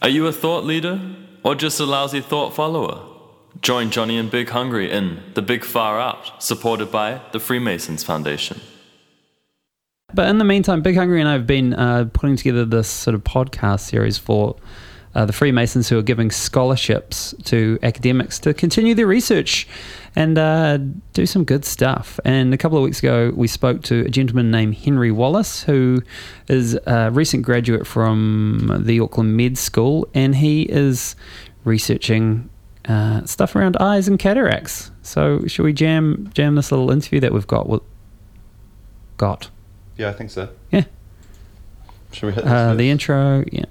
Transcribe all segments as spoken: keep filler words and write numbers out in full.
Are you a thought leader or just a lousy thought follower? Join Johnny and Big Hungry in The Big Far Out, supported by the Freemasons Foundation. But in the meantime, Big Hungry and I have been uh, putting together this sort of podcast series for uh, the Freemasons who are giving scholarships to academics to continue their research and uh, do some good stuff. And a couple of weeks ago, we spoke to a gentleman named Henry Wallace, who is a recent graduate from the Auckland Med School, and he is researching uh, stuff around eyes and cataracts. So should we jam jam this little interview that we've got? With, got? Yeah, I think so. Yeah. Should we hit this? Uh, the intro, yeah.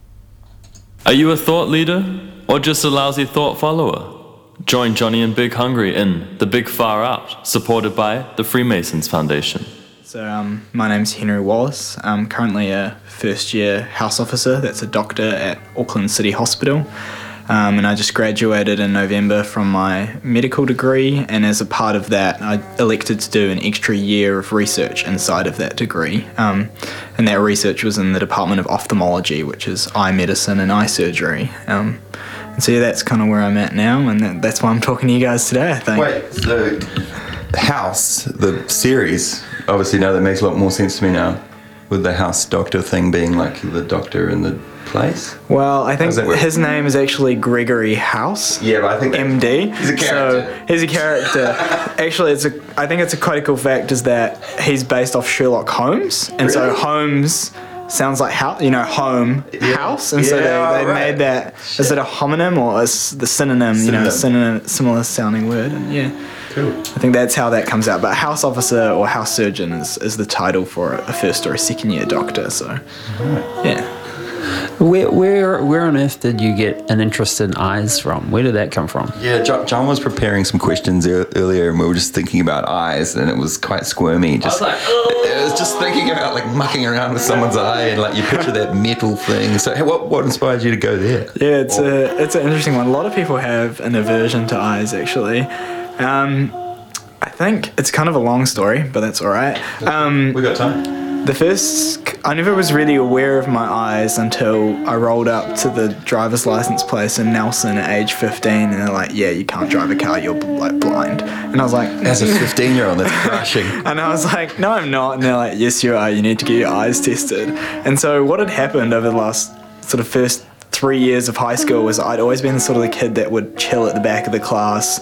Are you a thought leader or just a lousy thought follower? Join Johnny and Big Hungry in The Big Far Out, supported by the Freemasons Foundation. So um, my name's Henry Wallace. I'm currently a first year house officer, that's a doctor at Auckland City Hospital. Um, and I just graduated in November from my medical degree, and as a part of that I elected to do an extra year of research inside of that degree. Um, and that research was in the Department of Ophthalmology, which is eye medicine and eye surgery. Um, and so yeah, that's kind of where I'm at now, and that, that's why I'm talking to you guys today, I think. Wait, so House, the series, obviously now that makes a lot more sense to me now, with the House Doctor thing being like the doctor in the place? Well, I think his name is actually Gregory House. Yeah, but I think M D. He's a character. So he's a character. Actually, it's a. I think it's a quite a cool fact is that he's based off Sherlock Holmes, and really? So Holmes sounds like house, you know, home, yeah. house, and yeah, so they, they right. made that. Shit. Is it a homonym or is the synonym? synonym. You know, synonym, similar sounding word, and yeah. Cool. I think that's how that comes out. But house officer or house surgeon is, is the title for a first or a second year doctor. So, right. yeah. Where, where, where on earth did you get an interest in eyes from? Where did that come from? Yeah, John, John was preparing some questions er- earlier, and we were just thinking about eyes, and it was quite squirmy. Just, I was like, oh. It was just thinking about like mucking around with someone's eye, and like you picture that metal thing. So, hey, what what inspired you to go there? Yeah, it's or, a it's an interesting one. A lot of people have an aversion to eyes, actually. Um, I think it's kind of a long story, but that's all right. Um, we got time. The first, I never was really aware of my eyes until I rolled up to the driver's license place in Nelson at age fifteen, and they're like, "Yeah, you can't drive a car. You're like blind." And I was like, "As a fifteen-year-old, that's crushing." And I was like, "No, I'm not." And they're like, "Yes, you are. You need to get your eyes tested." And so what had happened over the last sort of first three years of high school was I'd always been sort of the kid that would chill at the back of the class.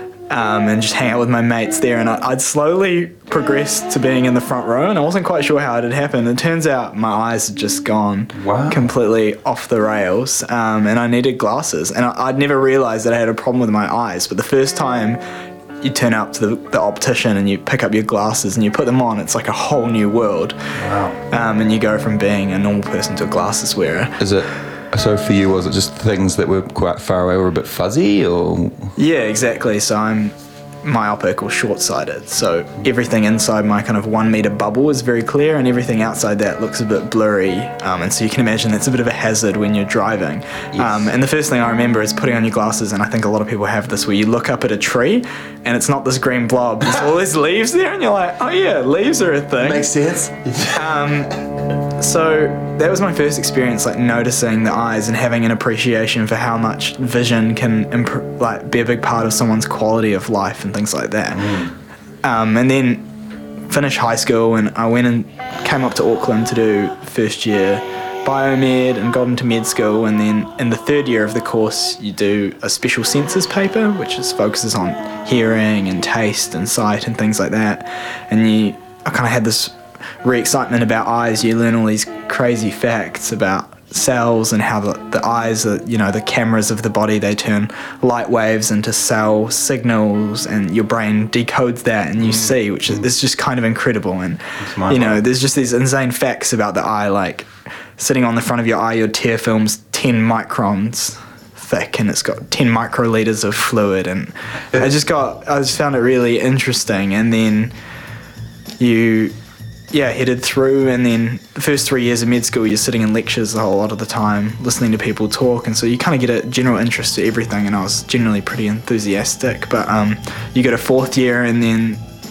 Um, and just hang out with my mates there, and I, I'd slowly progressed to being in the front row, and I wasn't quite sure how it had happened. It turns out my eyes had just gone wow. completely off the rails, um, and I needed glasses, and I, I'd never realised that I had a problem with my eyes, but the first time you turn up to the, the optician and you pick up your glasses and you put them on, it's like a whole new world. Wow. Um, and you go from being a normal person to a glasses wearer. Is it... So for you, was it just things that were quite far away were a bit fuzzy, or...? Yeah, exactly. So I'm myopic or short-sighted. So everything inside my kind of one-metre bubble is very clear, and everything outside that looks a bit blurry. Um, and so you can imagine that's a bit of a hazard when you're driving. Yes. Um, and the first thing I remember is putting on your glasses, and I think a lot of people have this, where you look up at a tree, and it's not this green blob. There's all these leaves there, and you're like, oh yeah, leaves are a thing. Makes sense. um, so that was my first experience, like noticing the eyes and having an appreciation for how much vision can imp- like be a big part of someone's quality of life and things like that. Mm. Um, and then finished high school, and I went and came up to Auckland to do first year biomed and got into med school, and then in the third year of the course you do a special senses paper, which is focuses on hearing and taste and sight and things like that. And you, I kind of had this re-excitement about eyes. You learn all these crazy facts about cells and how the, the eyes are, you know, the cameras of the body, they turn light waves into cell signals, and your brain decodes that, and you mm. see, which is, is just kind of incredible. And you know, there's just these insane facts about the eye, like sitting on the front of your eye, your tear film's ten microns thick, and it's got ten microliters of fluid, and I just got I just found it really interesting. And then you yeah, headed through, and then the first three years of med school, you're sitting in lectures a whole lot of the time, listening to people talk, and so you kind of get a general interest to everything, and I was generally pretty enthusiastic. But um, you go to fourth year, and then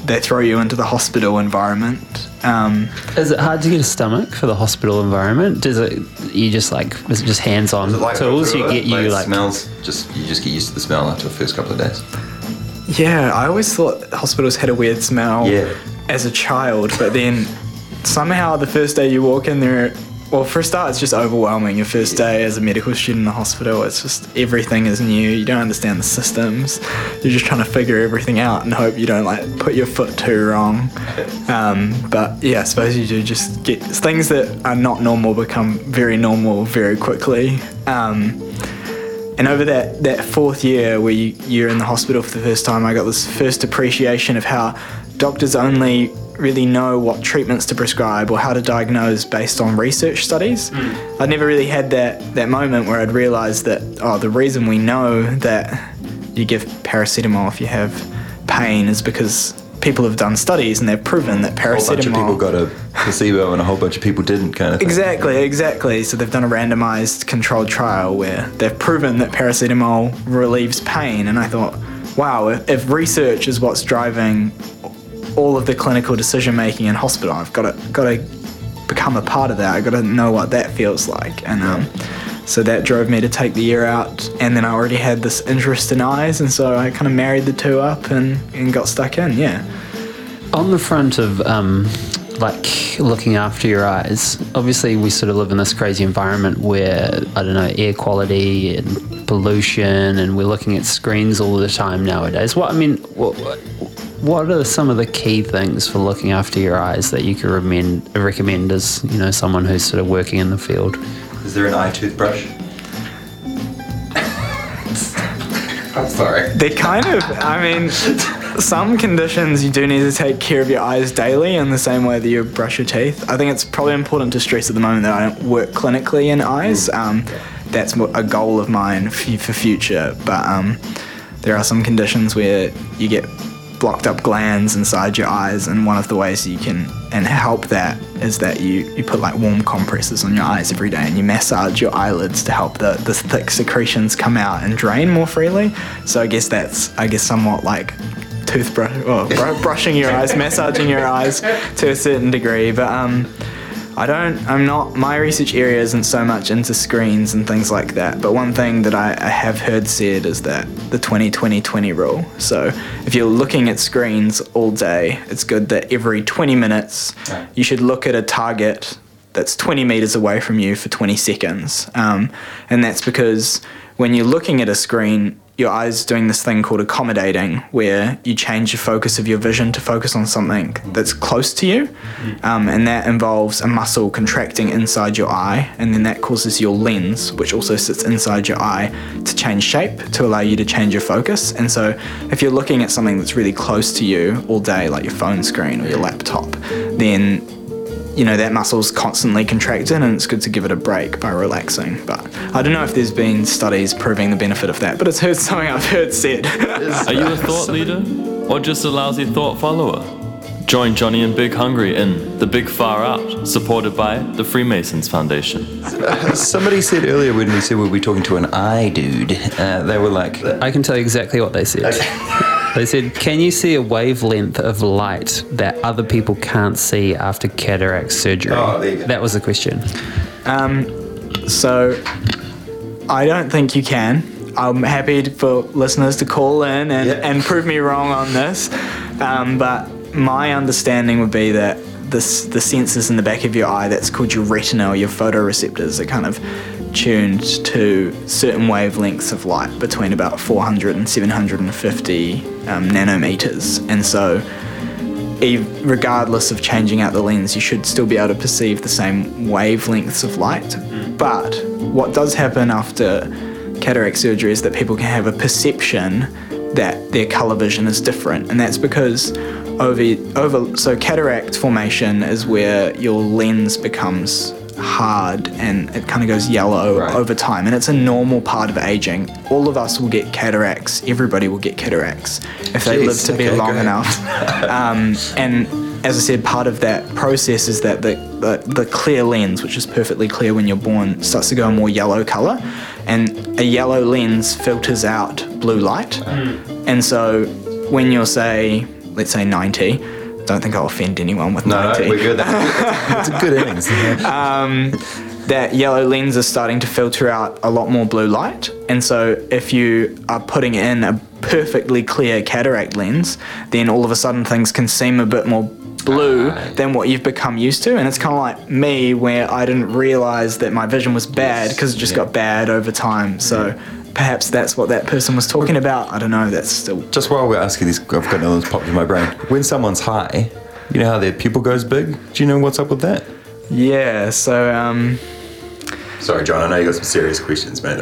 they throw you into the hospital environment. Um, Is it hard to get a stomach for the hospital environment? Does it? You just like is it just hands-on Is it like tools? You Vancouver? get you Like, it like smells. Just you just get used to the smell after the first couple of days. yeah, I always thought hospitals had a weird smell Yeah. as a child, but then somehow the first day you walk in there, well, for a start, it's just overwhelming. Your first day as a medical student in the hospital, it's just everything is new. You don't understand the systems. You're just trying to figure everything out and hope you don't like put your foot too wrong. Um, but yeah, I suppose you do just get things that are not normal become very normal very quickly. Um, and over that, that fourth year where you, you're in the hospital for the first time, I got this first appreciation of how doctors only really know what treatments to prescribe or how to diagnose based on research studies. Mm. I'd never really had that, that moment where I'd realised that, oh, the reason we know that you give paracetamol if you have pain is because people have done studies and they've proven that paracetamol... A whole bunch of people got a placebo and a whole bunch of people didn't, kind of thing. Exactly, exactly. So they've done a randomised controlled trial where they've proven that paracetamol relieves pain, and I thought, wow, if, if research is what's driving all of the clinical decision making in hospital, I've got to got to become a part of that. I've got to know what that feels like, and um, so that drove me to take the year out. And then I already had this interest in eyes, and so I kind of married the two up and, and got stuck in. Yeah. on the front of um, like looking after your eyes. Obviously, we sort of live in this crazy environment where I don't know air quality and pollution, and we're looking at screens all the time nowadays. What I mean, what, what are some of the key things for looking after your eyes that you could recommend, recommend as you know someone who's sort of working in the field? Is there an eye toothbrush? I'm sorry. They kind of, I mean, some conditions you do need to take care of your eyes daily in the same way that you brush your teeth. I think it's probably important to stress at the moment that I don't work clinically in eyes. Um, that's a goal of mine f- for future. But um, there are some conditions where you get blocked up glands inside your eyes, and one of the ways you can and help that is that you, you put like warm compresses on your eyes every day, and you massage your eyelids to help the, the thick secretions come out and drain more freely. So I guess that's I guess somewhat like toothbrush or br- brushing your eyes, massaging your eyes to a certain degree. But um I don't, I'm not, my research area isn't so much into screens and things like that, but one thing that I, I have heard said is that the twenty twenty twenty rule. So if you're looking at screens all day, it's good that every twenty minutes you should look at a target that's twenty meters away from you for twenty seconds. Um, and that's because when you're looking at a screen, your eyes doing this thing called accommodating, where you change the focus of your vision to focus on something that's close to you. Um, and that involves a muscle contracting inside your eye, and then that causes your lens, which also sits inside your eye, to change shape to allow you to change your focus. And so if you're looking at something that's really close to you all day, like your phone screen or your laptop, then you know, that muscle's constantly contracted, and it's good to give it a break by relaxing. But I don't know if there's been studies proving the benefit of that, but it's heard something I've heard said. Are you a thought leader or just a lousy thought follower? Join Johnny and Big Hungry in The Big Far Out, supported by the Freemasons Foundation. Somebody said earlier when we said we'd be talking to an eye dude, uh, they were like... I can tell you exactly what they said. Okay. They said, can you see a wavelength of light that other people can't see after cataract surgery? Oh, there you go. That was the question. Um, so I don't think you can. I'm happy to, for listeners to call in and, Yeah. and prove me wrong on this. Um, but my understanding would be that this, the sensors in the back of your eye, that's called your retina or your photoreceptors, are kind of tuned to certain wavelengths of light between about four hundred and seven hundred fifty um, nanometers. And so ev- regardless of changing out the lens, you should still be able to perceive the same wavelengths of light. But what does happen after cataract surgery is that people can have a perception that their colour vision is different, and that's because over over so cataract formation is where your lens becomes hard and it kind of goes yellow Right. over time, and it's a normal part of aging. All of us will get cataracts. Everybody will get cataracts if they Jeez, live to be okay, long great. enough. um, and as I said, part of that process is that the, the the clear lens, which is perfectly clear when you're born, starts to go a more yellow color, and a yellow lens filters out blue light. And so when you're, say, let's say ninety. Don't think I'll offend anyone with No, ninety. no, we're good. That's a good innings. um, that yellow lens is starting to filter out a lot more blue light. And so if you are putting in a perfectly clear cataract lens, then all of a sudden things can seem a bit more blue Right. than what you've become used to. And it's kind of like me, where I didn't realize that my vision was bad because it just Yeah. got bad over time. So perhaps that's what that person was talking about. I don't know. That's still... Just while we're asking this, I've got another one's popped in my brain. When someone's high, you know how their pupil goes big? Do you know what's up with that? Yeah, so... um Sorry, John, I know you got some serious questions, mate.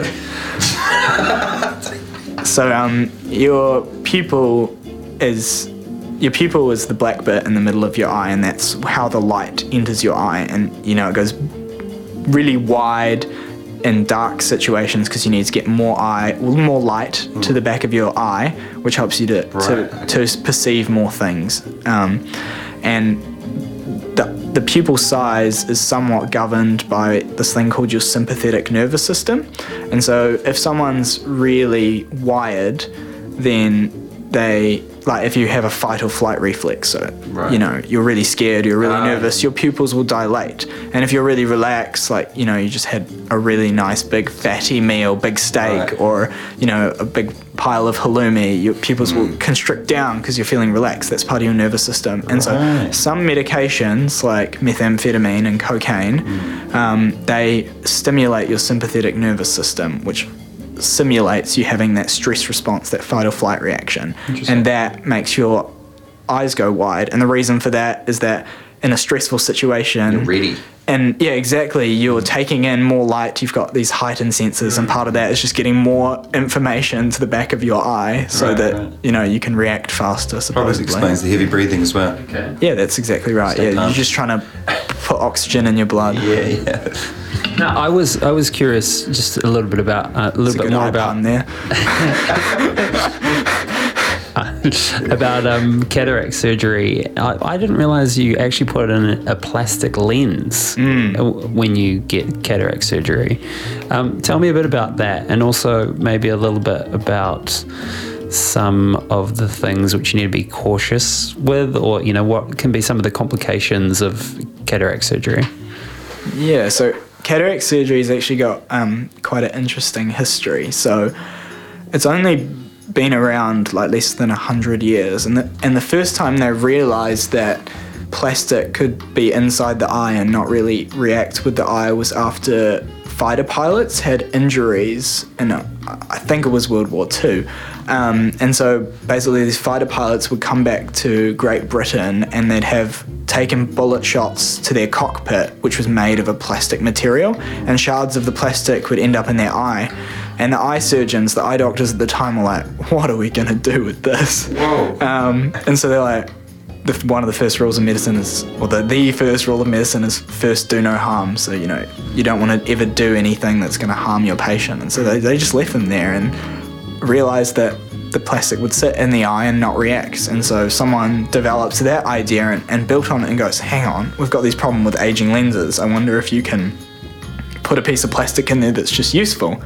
So um, your pupil is your pupil is the black bit in the middle of your eye, and that's how the light enters your eye. And you know it goes really wide in dark situations because you need to get more eye, more light to the back of your eye, which helps you to Right. to, to perceive more things. Um, and the, the pupil size is somewhat governed by this thing called your sympathetic nervous system. And so if someone's really wired, then they, like if you have a fight or flight reflex, so, Right. you know, you're really scared, you're really Ah. nervous, your pupils will dilate. And if you're really relaxed, like, you know, you just had a really nice big fatty meal, big steak, Right. or, you know, a big pile of halloumi, your pupils Mm. will constrict down because you're feeling relaxed. That's part of your nervous system. And so Right. some medications like methamphetamine and cocaine, um, they stimulate your sympathetic nervous system, which simulates you having that stress response, that fight or flight reaction. And that makes your eyes go wide. And the reason for that is that in a stressful situation, You're ready. and yeah, exactly, you're taking in more light, you've got these heightened senses, and part of that is just getting more information to the back of your eye so Right, that, right. you know, you can react faster, Probably supposedly. explains the heavy breathing as well. Okay. Yeah, that's exactly right. Stay Yeah, calm. you're just trying to put oxygen in your blood. Yeah, yeah. Now, I was I was curious just a little bit about uh, a It's little a bit good more eye about pun there. about um, cataract surgery. I, I didn't realize you actually put in a plastic lens Mm. uh, when you get cataract surgery. Um, tell me a bit about that, and also maybe a little bit about some of the things which you need to be cautious with, or you know what can be some of the complications of cataract surgery. Yeah, so cataract surgery has actually got um, quite an interesting history. So it's only been around like less than a hundred years, and the, and the first time they realised that plastic could be inside the eye and not really react with the eye was after fighter pilots had injuries in, a, I think it was World War Two. Um, and so basically these fighter pilots would come back to Great Britain and they'd have taken bullet shots to their cockpit, which was made of a plastic material, and shards of the plastic would end up in their eye. And the eye surgeons, the eye doctors at the time were like, what are we going to do with this? Whoa. Um, and so they're like, the, one of the first rules of medicine is, or the, the first rule of medicine is first do no harm. So, you know, you don't want to ever do anything that's going to harm your patient. And so they, they just left them there and realized that the plastic would sit in the eye and not react. And so someone developed that idea and, and built on it and goes, hang on, we've got this problem with aging lenses. I wonder if you can put a piece of plastic in there that's just useful.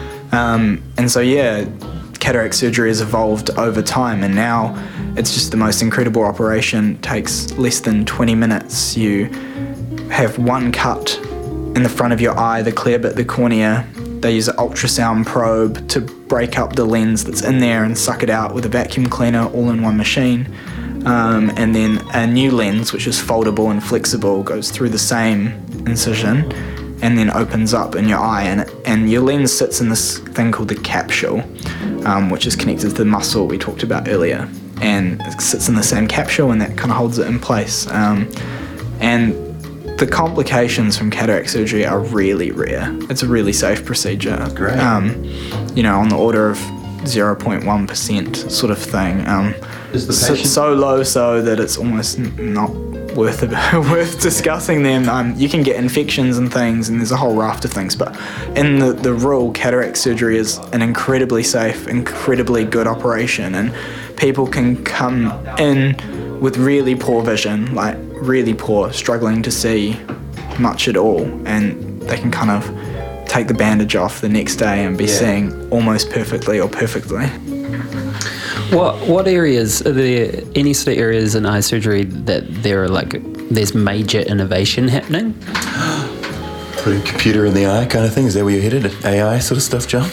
Um, and so, yeah, cataract surgery has evolved over time, and now it's just the most incredible operation. It takes less than twenty minutes. You have one cut in the front of your eye, the clear bit, the cornea. They use an ultrasound probe to break up the lens that's in there and suck it out with a vacuum cleaner all in one machine. Um, and then a new lens, which is foldable and flexible, goes through the same incision and then opens up in your eye, and and your lens sits in this thing called the capsule, um, which is connected to the muscle we talked about earlier, and it sits in the same capsule, and that kind of holds it in place. Um, and the complications from cataract surgery are really rare. It's a really safe procedure. Great. Um, you know, on the order of zero point one percent sort of thing. Um, Is the so, patient- so low so that it's almost n- not worth it, worth discussing them. Um, you can get infections and things, and there's a whole raft of things. But in the, the rule, cataract surgery is an incredibly safe, incredibly good operation, and people can come in with really poor vision, like really poor, struggling to see much at all, and they can kind of take the bandage off the next day and be Yeah. seeing almost perfectly or perfectly. What what areas are there? Any sort of areas in eye surgery that there are like there's major innovation happening? Putting computer in the eye kind of thing. Is that where you're headed? A I sort of stuff, John?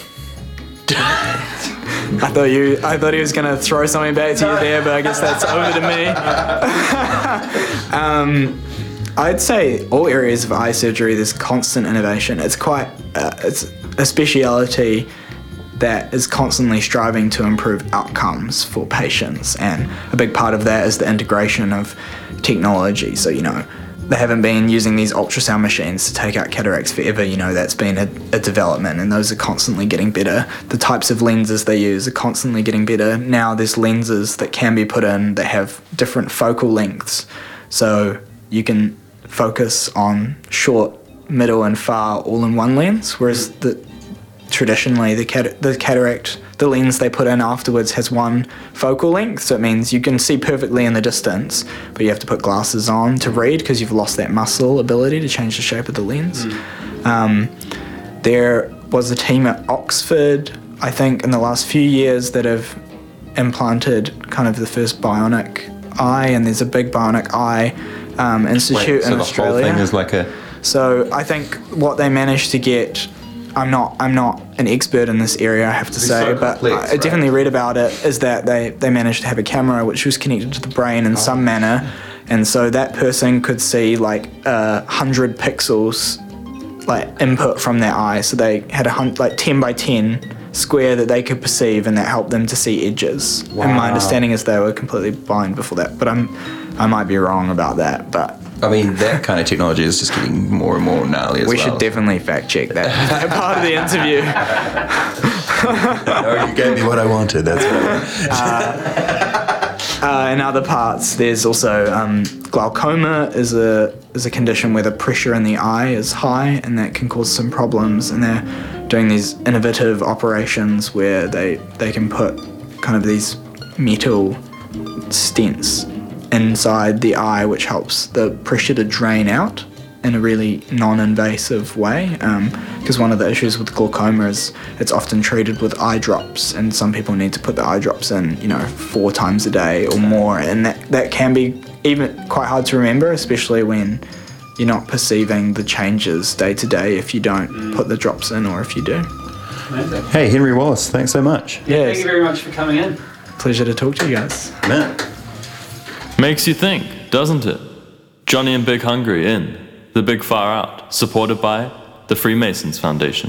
I thought you. I thought he was going to throw something back to you there, but I guess that's over to me. um, I'd say all areas of eye surgery, there's constant innovation. It's quite. Uh, it's a speciality that is constantly striving to improve outcomes for patients, and a big part of that is the integration of technology. So you know, they haven't been using these ultrasound machines to take out cataracts forever. You know, that's been a, a development, and those are constantly getting better. The types of lenses they use are constantly getting better. Now there's lenses that can be put in that have different focal lengths, so you can focus on short, middle, and far all in one lens, whereas the traditionally the cat- the cataract, the lens they put in afterwards has one focal length, so it means you can see perfectly in the distance, but you have to put glasses on to read because you've lost that muscle ability to change the shape of the lens. Mm. Um, there was a team at Oxford, I think, in the last few years that have implanted kind of the first bionic eye, and there's a big bionic eye um, institute Wait, so in the Australia. whole thing is like a... So I think what they managed to get, I'm not I'm not an expert in this area, I have to It's say, so but complex, I right? definitely read about it, is that they, they managed to have a camera which was connected to the brain in some manner, and so that person could see like a hundred pixels like input from their eye. So they had a hun- like ten by ten square that they could perceive, and that helped them to see edges. And my Wow. understanding is they were completely blind before that, but I'm I might be wrong about that, but I mean, that kind of technology is just getting more and more gnarly as we well. should definitely fact check that, that part of the interview. No, you gave me what I wanted. That's what I wanted. Uh, in other parts, there's also um, glaucoma is a is a condition where the pressure in the eye is high, and that can cause some problems. And they're doing these innovative operations where they they can put kind of these metal stents inside the eye, which helps the pressure to drain out in a really non-invasive way, because um, one of the issues with glaucoma is it's often treated with eye drops, and some people need to put the eye drops in, you know, four times a day or more, and that, that can be even quite hard to remember, especially when you're not perceiving the changes day to day if you don't mm. put the drops in, or if you do. Amazing. Hey, Henry Wallace, thanks so much. Yes. Thank you very much for coming in. Pleasure to talk to you guys. Man. Makes you think, doesn't it? Johnny and Big Hungry in The Big Far Out, supported by the Freemasons Foundation.